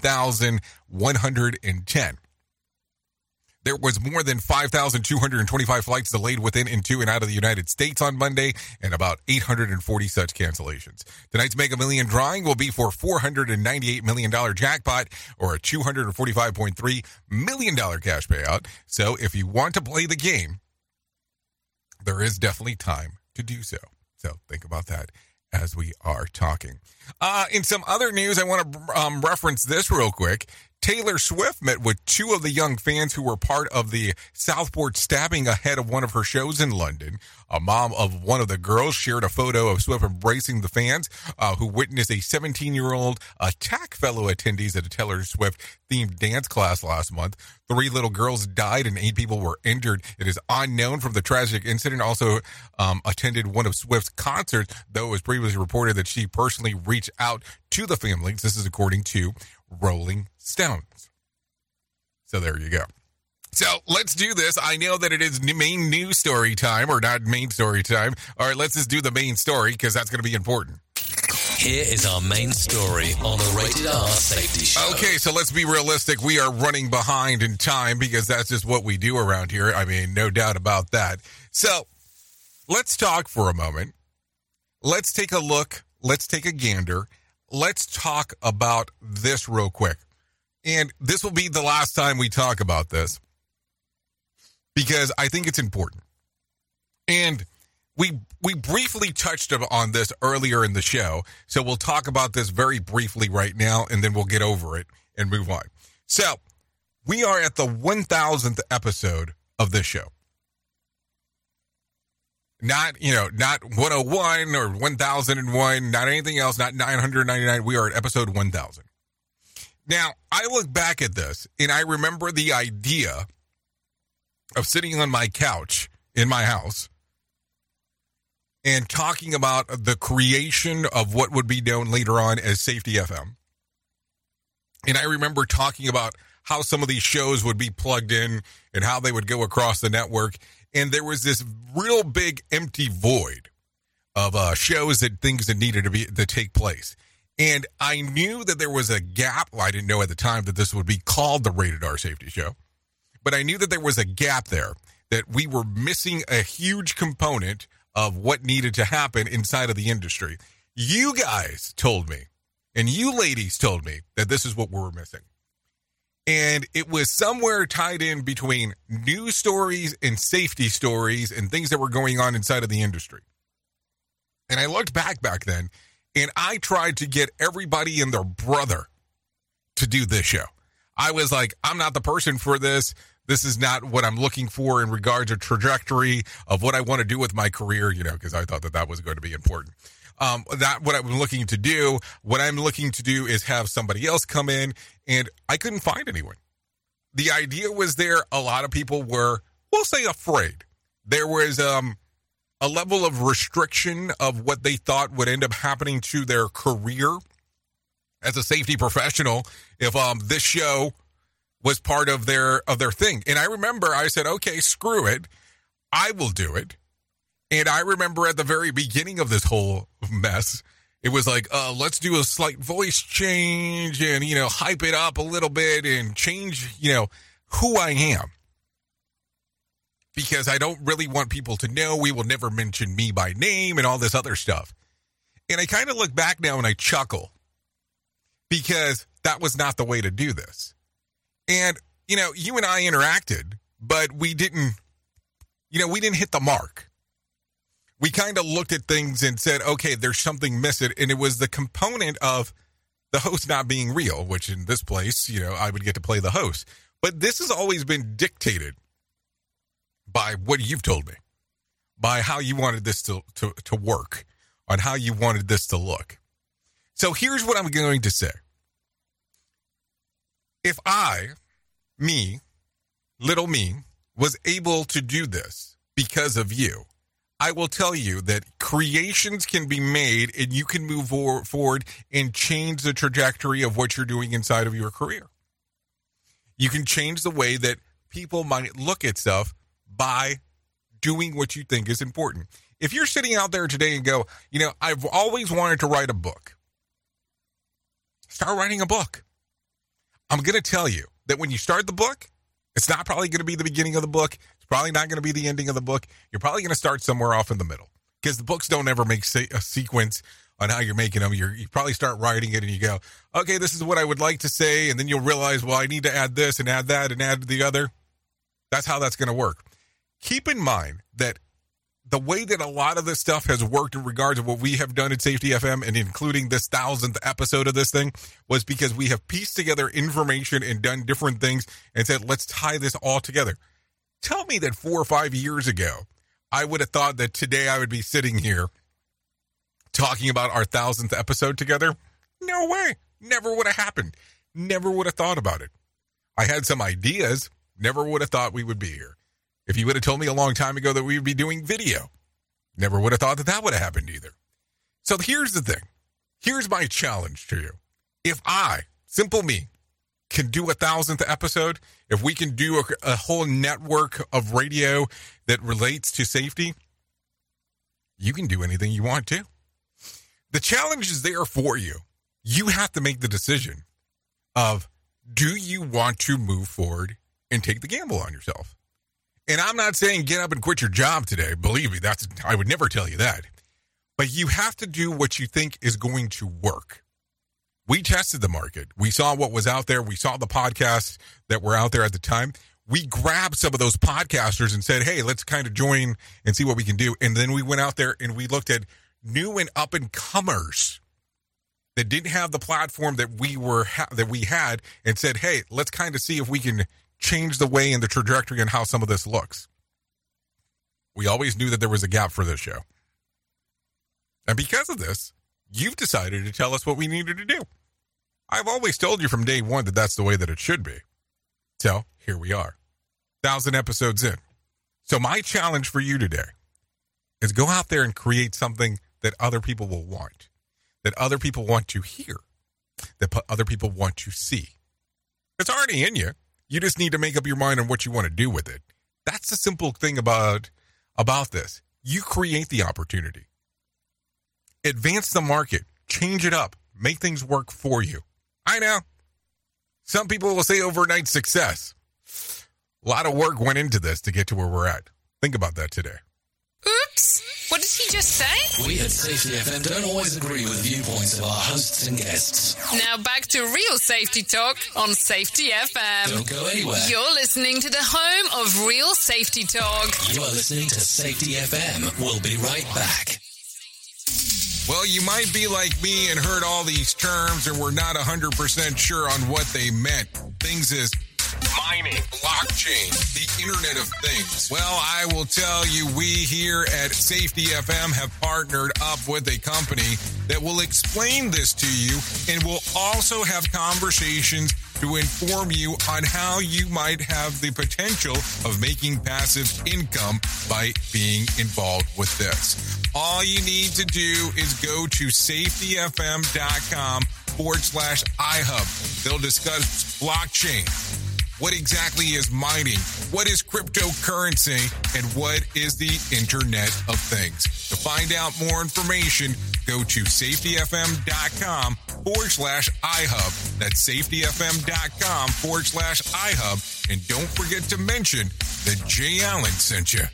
59,110. There was more than 5,225 flights delayed within, into, and out of the United States on Monday, and about 840 such cancellations. Tonight's Mega Million drawing will be for $498 million jackpot, or a $245.3 million cash payout. So if you want to play the game, there is definitely time to do so. So think about that as we are talking. In some other news, I want to reference this real quick. Taylor Swift met with two of the young fans who were part of the Southport stabbing ahead of one of her shows in London. A mom of one of the girls shared a photo of Swift embracing the fans who witnessed a 17-year-old attack fellow attendees at a Taylor Swift-themed dance class last month. 3 little girls died and 8 people were injured. It is unknown from the tragic incident. Also attended one of Swift's concerts, though it was previously reported that she personally reached out to the families. This is according to Rolling Stones. So there you go. So let's do this. I know that it is main news story time, or not main story time. All right, let's just do the main story because that's going to be important. Here is our main story on the Rated R Safety Show. Okay, so let's be realistic. We are running behind in time because that's just what we do around here. I mean, no doubt about that. So let's talk for a moment. Let's take a look. Let's take a gander. Let's talk about this real quick. And this will be the last time we talk about this because I think it's important. And we briefly touched on this earlier in the show, so we'll talk about this very briefly right now, and then we'll get over it and move on. So we are at the 1,000th episode of this show. Not 101 or 1,001, not anything else, not 999. We are at episode 1,000. Now, I look back at this, and I remember the idea of sitting on my couch in my house and talking about the creation of what would be known later on as Safety FM. And I remember talking about how some of these shows would be plugged in and how they would go across the network. And there was this real big empty void of shows and things that needed to take place. And I knew that there was a gap. Well, I didn't know at the time that this would be called the Rated R Safety Show. But I knew that there was a gap there, that we were missing a huge component of what needed to happen inside of the industry. You guys told me, and you ladies told me, that this is what we were missing. And it was somewhere tied in between news stories and safety stories and things that were going on inside of the industry. And I looked back then, and I tried to get everybody and their brother to do this show. I was like, I'm not the person for this. This is not what I'm looking for in regards to trajectory of what I want to do with my career, because I thought that was going to be important. What I'm looking to do is have somebody else come in, and I couldn't find anyone. The idea was there. A lot of people were, we'll say, afraid. There was a level of restriction of what they thought would end up happening to their career as a safety professional if this show was part of their thing. And I remember I said, okay, screw it. I will do it. And I remember at the very beginning of this whole mess, it was like, let's do a slight voice change and, hype it up a little bit and change, who I am. Because I don't really want people to know. We will never mention me by name and all this other stuff. And I kind of look back now and I chuckle because that was not the way to do this. And, you and I interacted, but we didn't hit the mark. We kind of looked at things and said, okay, there's something missing. And it was the component of the host not being real, which in this place, I would get to play the host. But this has always been dictated by what you've told me, by how you wanted this to work, on how you wanted this to look. So here's what I'm going to say. If little me, was able to do this because of you, I will tell you that creations can be made and you can move forward and change the trajectory of what you're doing inside of your career. You can change the way that people might look at stuff by doing what you think is important. If you're sitting out there today and go, I've always wanted to write a book, start writing a book. I'm going to tell you that when you start the book, it's not probably going to be the beginning of the book. It's probably not going to be the ending of the book. You're probably going to start somewhere off in the middle because the books don't ever make a sequence on how you're making them. You probably start writing it and you go, okay, this is what I would like to say. And then you'll realize, well, I need to add this and add that and add the other. That's how that's going to work. Keep in mind that the way that a lot of this stuff has worked in regards to what we have done at Safety FM and including this 1,000th episode of this thing was because we have pieced together information and done different things and said, let's tie this all together. Tell me that 4 or 5 years ago, I would have thought that today I would be sitting here talking about our 1,000th episode together. No way. Never would have happened. Never would have thought about it. I had some ideas. Never would have thought we would be here. If you would have told me a long time ago that we would be doing video, never would have thought that would have happened either. So here's the thing. Here's my challenge to you. If I, simple me, can do 1,000th episode, if we can do a whole network of radio that relates to safety, you can do anything you want to. The challenge is there for you. You have to make the decision of, do you want to move forward and take the gamble on yourself? And I'm not saying get up and quit your job today. Believe me, I would never tell you that. But you have to do what you think is going to work. We tested the market. We saw what was out there. We saw the podcasts that were out there at the time. We grabbed some of those podcasters and said, hey, let's kind of join and see what we can do. And then we went out there and we looked at new and up-and-comers that didn't have the platform that we had and said, hey, let's kind of see if we can change the way and the trajectory and how some of this looks. We always knew that there was a gap for this show. And because of this, you've decided to tell us what we needed to do. I've always told you from day one that that's the way that it should be. So here we are, 1,000 episodes in. So my challenge for you today is go out there and create something that other people will want, that other people want to hear, that other people want to see. It's already in you. You just need to make up your mind on what you want to do with it. That's the simple thing about this. You create the opportunity. Advance the market. Change it up. Make things work for you. I know. Some people will say overnight success. A lot of work went into this to get to where we're at. Think about that today. Oops. What did he just say? We at Safety FM don't always agree with viewpoints of our hosts and guests. Now back to real safety talk on Safety FM. Don't go anywhere. You're listening to the home of real safety talk. You are listening to Safety FM. We'll be right back. Well, you might be like me and heard all these terms and were not 100% sure on what they meant. Things as mining, blockchain, the Internet of Things. Well, I will tell you, we here at Safety FM have partnered up with a company that will explain this to you and will also have conversations to inform you on how you might have the potential of making passive income by being involved with this. All you need to do is go to safetyfm.com/iHub. They'll discuss blockchain. What exactly is mining? What is cryptocurrency? And what is the Internet of Things? To find out more information, go to safetyfm.com/iHub. That's safetyfm.com/iHub. And don't forget to mention that Jay Allen sent you.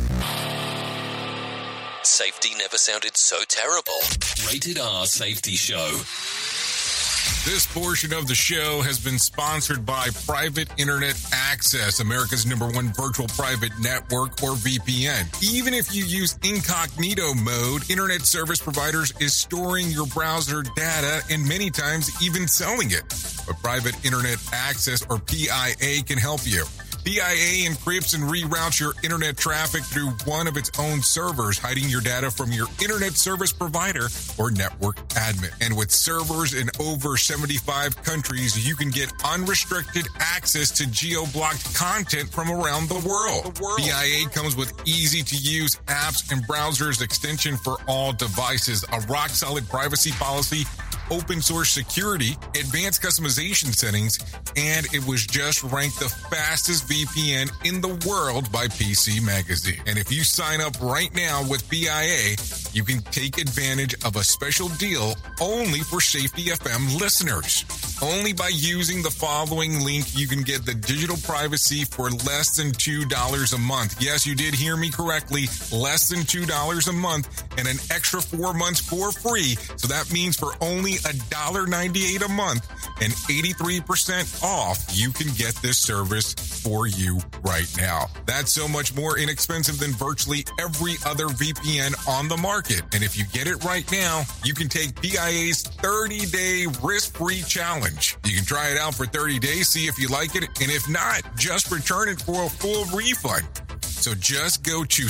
Safety never sounded so terrible. Rated R Safety Show. This portion of the show has been sponsored by Private Internet Access, America's #1 virtual private network, or VPN. Even if you use incognito mode, Internet Service Providers is storing your browser data and many times even selling it. But Private Internet Access, or PIA, can help you. PIA encrypts and reroutes your internet traffic through one of its own servers, hiding your data from your internet service provider or network admin. And with servers in over 75 countries, you can get unrestricted access to geo-blocked content from around the world. PIA comes with easy-to-use apps and browsers extension for all devices, a rock-solid privacy policy, open source security, advanced customization settings, and it was just ranked the fastest VPN in the world by PC Magazine. And if you sign up right now with PIA, you can take advantage of a special deal only for Safety FM listeners. Only by using the following link, you can get the digital privacy for less than $2 a month. Yes, you did hear me correctly. Less than $2 a month and an extra 4 months for free. So that means for only $1.98 a month and 83% off, you can get this service for you right now. That's so much more inexpensive than virtually every other VPN on the market. And if you get it right now, you can take PIA's 30-day risk-free challenge. You can try it out for 30 days, see if you like it, and if not, just return it for a full refund. So just go to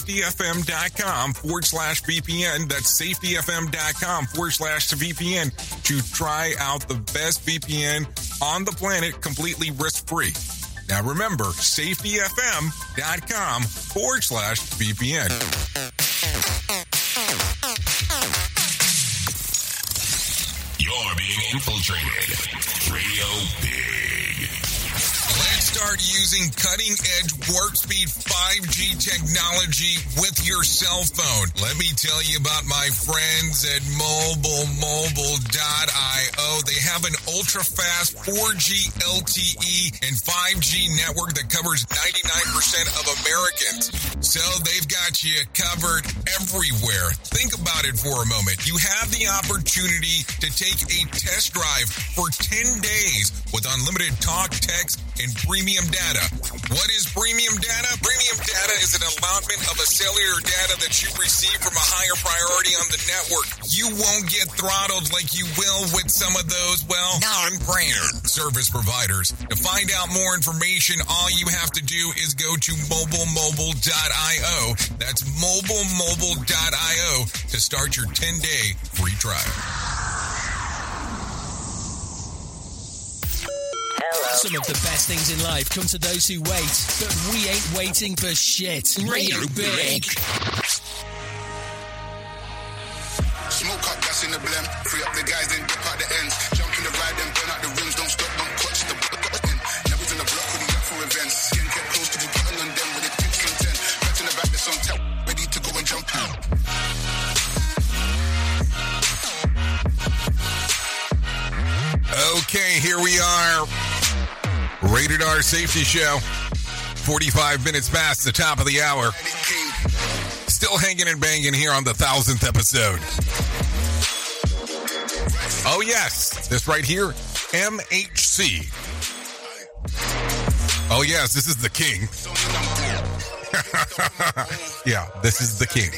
safetyfm.com/VPN. That's safetyfm.com/VPN to try out the best VPN on the planet completely risk-free. Now remember, safetyfm.com/VPN. You're being infiltrated. Radio Big. Let's start using cutting-edge warp speed 5G technology with your cell phone. Let me tell you about my friends at mobilemobile.io. They have an ultra-fast 4G LTE and 5G network that covers 99% of Americans. So they've got you covered everywhere. Think about it for a moment. You have the opportunity to take a test drive for 10 days with unlimited talk, text, and premium data. What is premium data? Premium data is an allotment of a cellular data that you receive from a higher priority on the network. You won't get throttled like you will with some of those, well, non-brand service providers. To find out more information, all you have to do is go to mobilemobile.io. That's mobilemobile.io to start your 10-day free trial. Some of the best things in life come to those who wait, but we ain't waiting for shit. Radio Big. Okay, here we are. Rated R Safety Show. 45 minutes past the top of the hour. Still hanging and banging here on the 1000th episode. Oh, yes. This right here, MHC. Oh, yes, this is the king. Yeah, this is the king.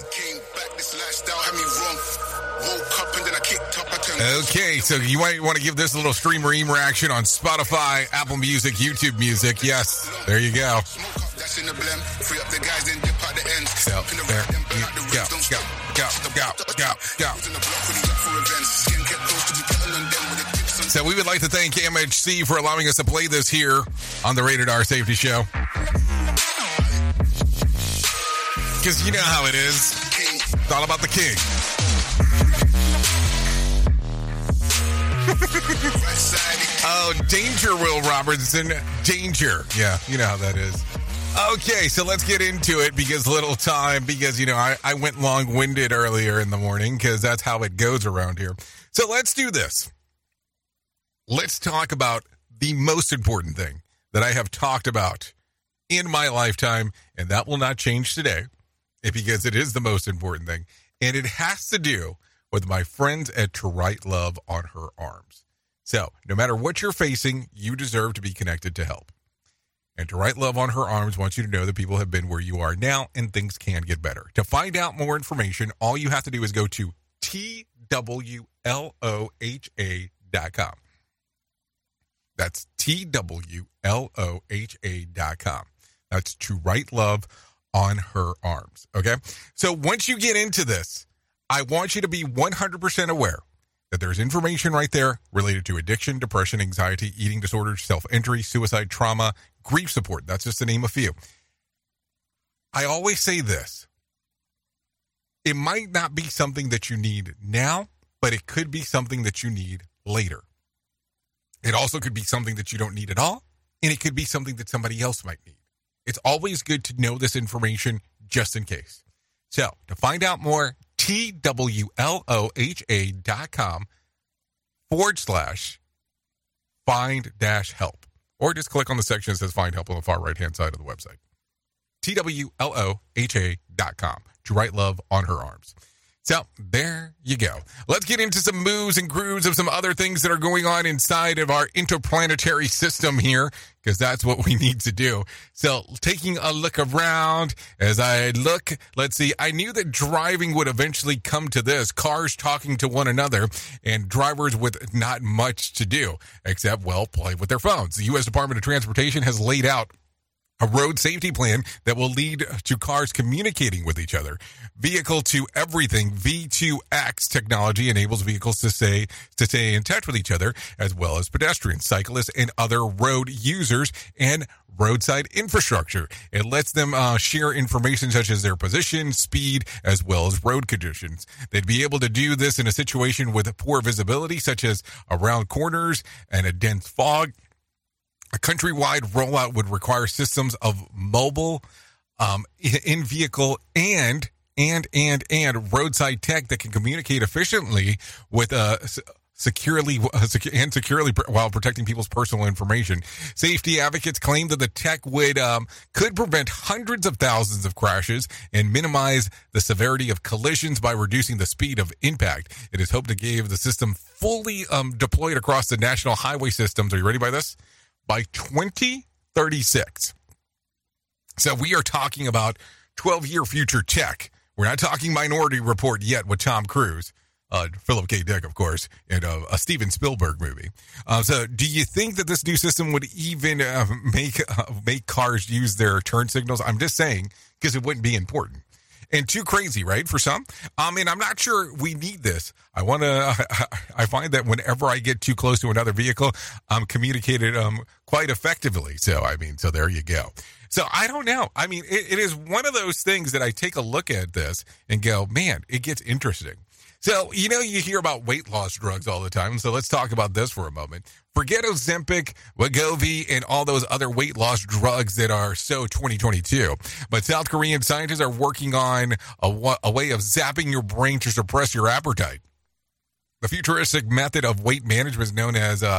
Okay, so you might want to give this a little stream ream reaction on Spotify, Apple Music, YouTube Music. Yes, there you go. So, there you go. So we would like to thank MHC for allowing us to play this here on the Rated R Safety Show. Because you know how it is. It's all about the king. Oh, danger, Will Robertson. Danger. Yeah, you know how that is. Okay, so let's get into it because little time, because, you know, I went long-winded earlier in the morning because that's how it goes around here. So let's do this. Let's talk about the most important thing that I have talked about in my lifetime, and that will not change today because it is the most important thing, and it has to do with my friends at To Right Love on Her Arms. So, no matter what you're facing, you deserve to be connected to help. And To Right Love on Her Arms wants you to know that people have been where you are now and things can get better. To find out more information, all you have to do is go to TWLOHA.com. That's TWLOHA.com. That's To Right Love on Her Arms. Okay? So once you get into this, I want you to be 100% aware that there's information right there related to addiction, depression, anxiety, eating disorders, self-injury, suicide, trauma, grief support. That's just to name a few. I always say this. It might not be something that you need now, but it could be something that you need later. It also could be something that you don't need at all, and it could be something that somebody else might need. It's always good to know this information just in case. So, to find out more, TWLOHA.com/find-help. Or just click on the section that says Find Help on the far right-hand side of the website. TWLOHA.com. To Right Love on Her Arms. So, there you go. Let's get into some moves and grooves of some other things that are going on inside of our interplanetary system here, because that's what we need to do. So, taking a look around, as I look, let's see, I knew that driving would eventually come to this, cars talking to one another, and drivers with not much to do, except, well, play with their phones. The U.S. Department of Transportation has laid out a road safety plan that will lead to cars communicating with each other. Vehicle to everything, V2X technology enables vehicles to stay in touch with each other, as well as pedestrians, cyclists, and other road users and roadside infrastructure. It lets them share information such as their position, speed, as well as road conditions. They'd be able to do this in a situation with poor visibility, such as around corners and a dense fog. A countrywide rollout would require systems of mobile, in-vehicle, and roadside tech that can communicate efficiently with securely while protecting people's personal information. Safety advocates claim that the tech could prevent hundreds of thousands of crashes and minimize the severity of collisions by reducing the speed of impact. It is hoped to give the system fully deployed across the national highway systems. Are you ready by this? By 2036. So we are talking about 12-year future tech. We're not talking Minority Report yet with Tom Cruise, Philip K. Dick, of course, and a Steven Spielberg movie. So do you think that this new system would even make cars use their turn signals? I'm just saying, because it wouldn't be important. And too crazy, right, for some? And I'm not sure we need this. I find that whenever I get too close to another vehicle, I'm communicated quite effectively. So there you go. So I don't know. I mean, it is one of those things that I take a look at this and go, man, it gets interesting. So, you know, you hear about weight loss drugs all the time. So let's talk about this for a moment. Forget Ozempic, Wegovy, and all those other weight loss drugs that are so 2022. But South Korean scientists are working on a way of zapping your brain to suppress your appetite. The futuristic method of weight management is known as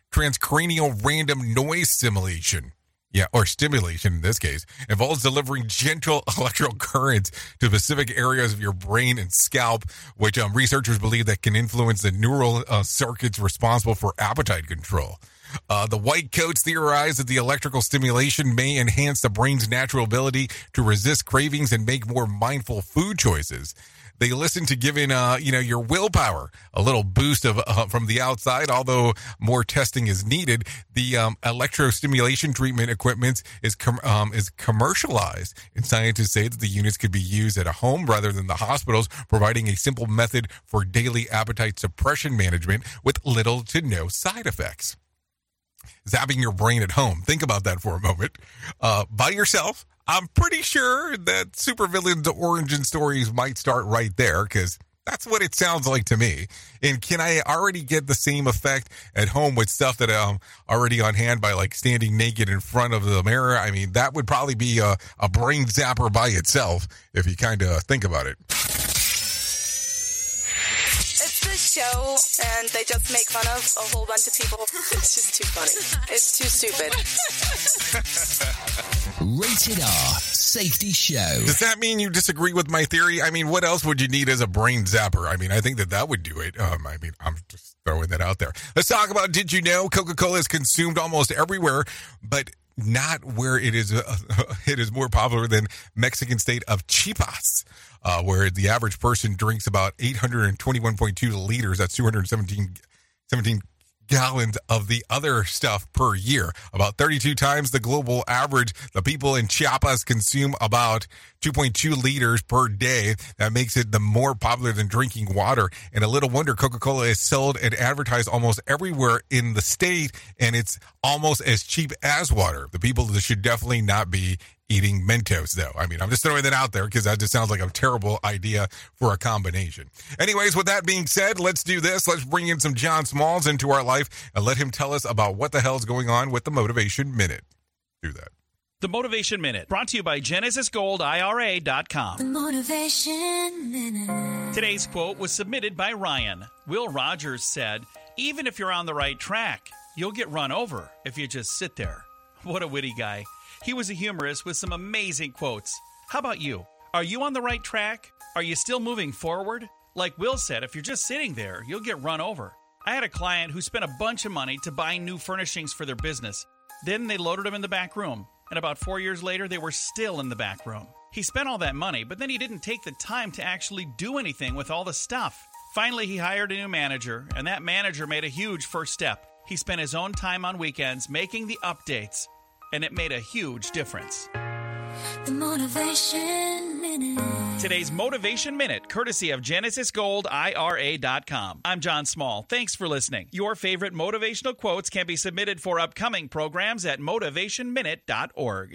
transcranial random noise stimulation. Yeah, or stimulation in this case, involves delivering gentle electrical currents to specific areas of your brain and scalp, which researchers believe that can influence the neural circuits responsible for appetite control. The white coats theorize that the electrical stimulation may enhance the brain's natural ability to resist cravings and make more mindful food choices. They listen to giving, your willpower a little boost from the outside. Although more testing is needed, the electrostimulation treatment equipment is commercialized, and scientists say that the units could be used at a home rather than the hospitals, providing a simple method for daily appetite suppression management with little to no side effects. Zapping your brain at home. Think about that for a moment. By yourself. I'm pretty sure that supervillains' origin stories might start right there, because that's what it sounds like to me. And can I already get the same effect at home with stuff that I'm already on hand by like standing naked in front of the mirror? I mean, that would probably be a brain zapper by itself if you kind of think about it. Show, and they just make fun of a whole bunch of people. It's just too funny. It's too stupid. Rated R Safety Show. Does that mean you disagree with my theory? I mean, what else would you need as a brain zapper? I mean, I think that would do it. I'm just throwing that out there. Let's talk about, did you know Coca-Cola is consumed almost everywhere, but not where it is more popular than Mexican state of Chiapas, where the average person drinks about 821.2 liters. That's 217 gallons of the other stuff per year. About 32 times the global average. The people in Chiapas consume about 2.2 liters per day. That makes it the more popular than drinking water. And a little wonder Coca-Cola is sold and advertised almost everywhere in the state, and it's almost as cheap as water. The people should definitely not be eating Mentos, though. I mean, I'm just throwing that out there because that just sounds like a terrible idea for a combination. Anyways, with that being said, let's do this. Let's bring in some John Smalls into our life and let him tell us about what the hell's going on with the Motivation Minute. Do that. The Motivation Minute, brought to you by GenesisGoldIRA.com. The Motivation Minute. Today's quote was submitted by Ryan. Will Rogers said, "Even if you're on the right track, you'll get run over if you just sit there." What a witty guy. He was a humorist with some amazing quotes. How about you? Are you on the right track? Are you still moving forward? Like Will said, if you're just sitting there, you'll get run over. I had a client who spent a bunch of money to buy new furnishings for their business. Then they loaded them in the back room. And about 4 years later, they were still in the back room. He spent all that money, but then he didn't take the time to actually do anything with all the stuff. Finally, he hired a new manager, and that manager made a huge first step. He spent his own time on weekends making the updates, and it made a huge difference. The Motivation Minute. Today's Motivation Minute, courtesy of GenesisGoldIRA.com. I'm John Small. Thanks for listening. Your favorite motivational quotes can be submitted for upcoming programs at motivationminute.org.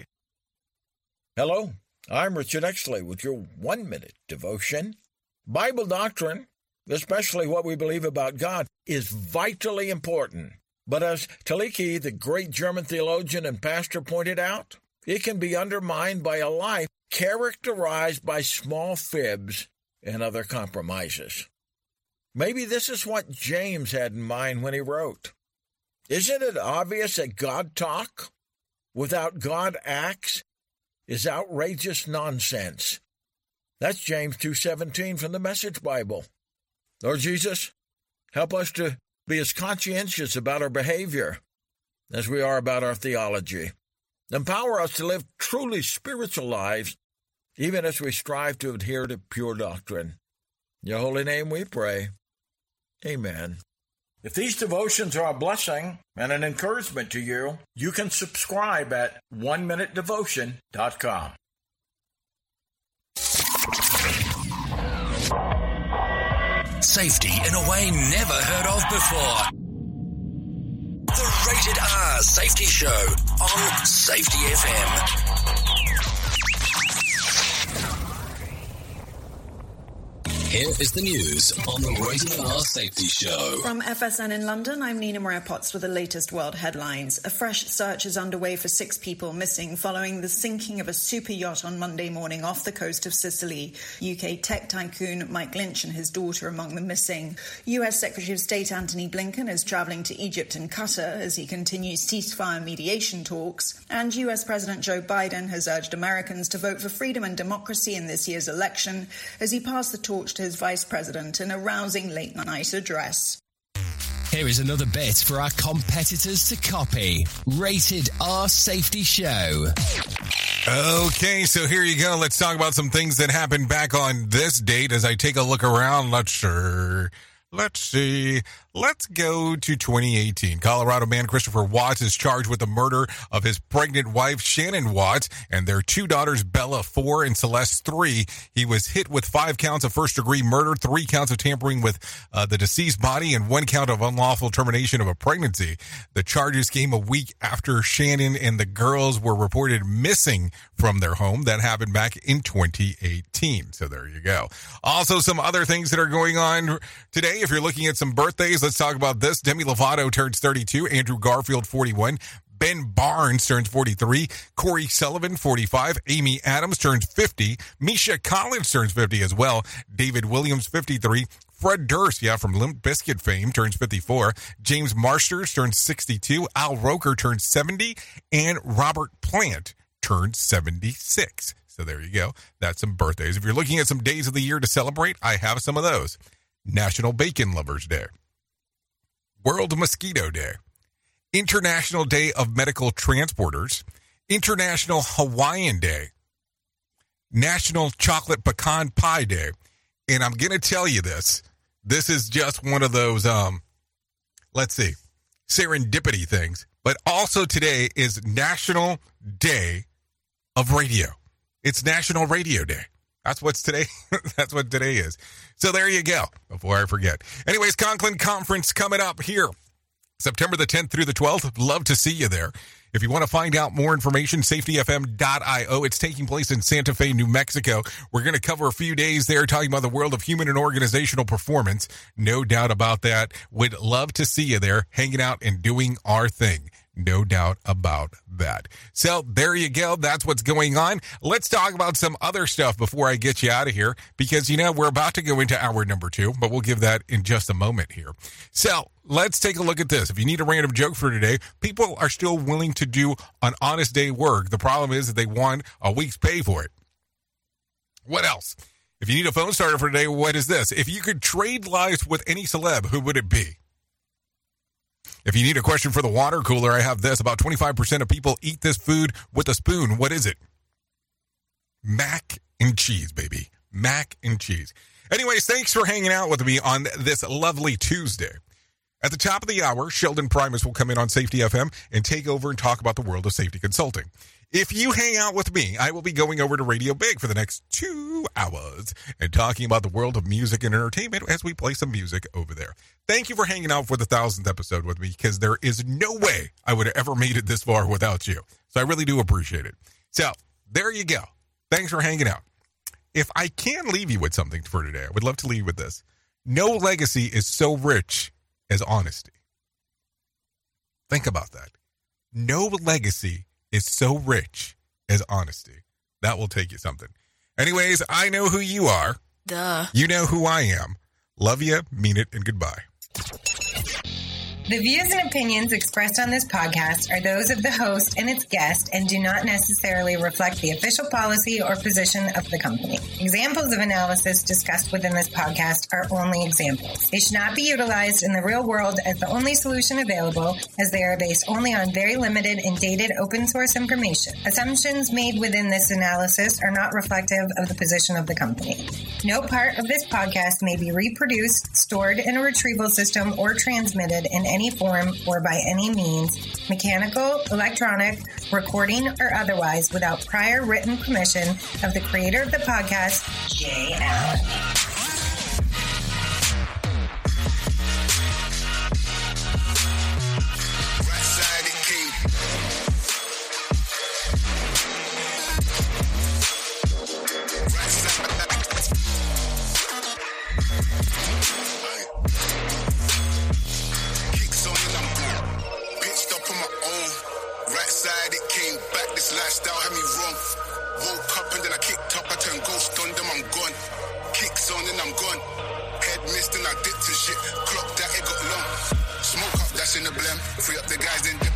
Hello, I'm Richard Exley with your 1-minute devotion. Bible doctrine, especially what we believe about God, is vitally important. But as Taliki, the great German theologian and pastor, pointed out, it can be undermined by a life characterized by small fibs and other compromises. Maybe this is what James had in mind when he wrote. Isn't it obvious that God talk without God acts is outrageous nonsense? That's James 2:17 from the Message Bible. Lord Jesus, help us to be as conscientious about our behavior as we are about our theology. Empower us to live truly spiritual lives, even as we strive to adhere to pure doctrine. In your holy name we pray. Amen. If these devotions are a blessing and an encouragement to you, you can subscribe at oneminutedevotion.com. Safety in a way never heard of before. The Rated R Safety Show on Safety FM. Here is the news on the Rated R Safety Show. From FSN in London, I'm Nina Maria Potts with the latest world headlines. A fresh search is underway for 6 people missing following the sinking of a super yacht on Monday morning off the coast of Sicily. UK tech tycoon Mike Lynch and his daughter among the missing. US Secretary of State Antony Blinken is travelling to Egypt and Qatar as he continues ceasefire mediation talks. And US President Joe Biden has urged Americans to vote for freedom and democracy in this year's election as he passed the torch to his vice president in a rousing late-night address. Here is another bit for our competitors to copy. Rated R Safety Show. Okay, so here you go. Let's talk about some things that happened back on this date as I take a look around. Let's see. Let's go to 2018. Colorado man Christopher Watts is charged with the murder of his pregnant wife, Shannon Watts, and their 2 daughters, Bella, 4, and Celeste, 3. He was hit with 5 counts of first-degree murder, 3 counts of tampering with the deceased body, and 1 count of unlawful termination of a pregnancy. The charges came a week after Shannon and the girls were reported missing from their home. That happened back in 2018. So there you go. Also, some other things that are going on today. If you're looking at some birthdays, let's talk about this. Demi Lovato turns 32. Andrew Garfield, 41. Ben Barnes turns 43. Corey Sullivan, 45. Amy Adams turns 50. Misha Collins turns 50 as well. David Williams, 53. Fred Durst, from Limp Bizkit fame, turns 54. James Marsters turns 62. Al Roker turns 70. And Robert Plant turns 76. So there you go. That's some birthdays. If you're looking at some days of the year to celebrate, I have some of those. National Bacon Lovers Day. World Mosquito Day. International Day of Medical Transporters. International Hawaiian Day. National Chocolate Pecan Pie Day. And I'm going to tell you this. This is just one of those, serendipity things. But also today is National Day of Radio. It's National Radio Day. That's what's today. That's what today is. So there you go. Before I forget. Anyways, Conklin Conference coming up here. September the 10th through the 12th. Love to see you there. If you want to find out more information, safetyfm.io. It's taking place in Santa Fe, New Mexico. We're going to cover a few days there talking about the world of human and organizational performance. No doubt about that. Would love to see you there hanging out and doing our thing. No doubt about that. So there you go. That's what's going on. Let's talk about some other stuff before I get you out of here because, we're about to go into hour number 2, but we'll give that in just a moment here. So let's take a look at this. If you need a random joke for today, people are still willing to do an honest day work. The problem is that they want a week's pay for it. What else? If you need a phone starter for today, what is this? If you could trade lives with any celeb, who would it be? If you need a question for the water cooler, I have this. About 25% of people eat this food with a spoon. What is it? Mac and cheese, baby. Mac and cheese. Anyways, thanks for hanging out with me on this lovely Tuesday. At the top of the hour, Sheldon Primus will come in on Safety FM and take over and talk about the world of safety consulting. If you hang out with me, I will be going over to Radio Big for the next 2 hours and talking about the world of music and entertainment as we play some music over there. Thank you for hanging out for the 1000th episode with me because there is no way I would have ever made it this far without you. So I really do appreciate it. So there you go. Thanks for hanging out. If I can leave you with something for today, I would love to leave you with this. No legacy is so rich as honesty. Think about that. No legacy is so rich as honesty. That will take you something. Anyways, I know who you are. Duh. You know who I am. Love you, mean it, and goodbye. The views and opinions expressed on this podcast are those of the host and its guest and do not necessarily reflect the official policy or position of the company. Examples of analysis discussed within this podcast are only examples. They should not be utilized in the real world as the only solution available, as they are based only on very limited and dated open source information. Assumptions made within this analysis are not reflective of the position of the company. No part of this podcast may be reproduced, stored in a retrieval system, or transmitted in any form or by any means, mechanical, electronic, recording, or otherwise, without prior written permission of the creator of the podcast, Jay Allen. lifestyle had me wrong. Woke up and then I kicked up, I turned ghost on them, I'm gone. Kicks on and I'm gone. Head missed and I dipped and shit. Clock that, it got long. Smoke up, that's in the blem. Free up the guys in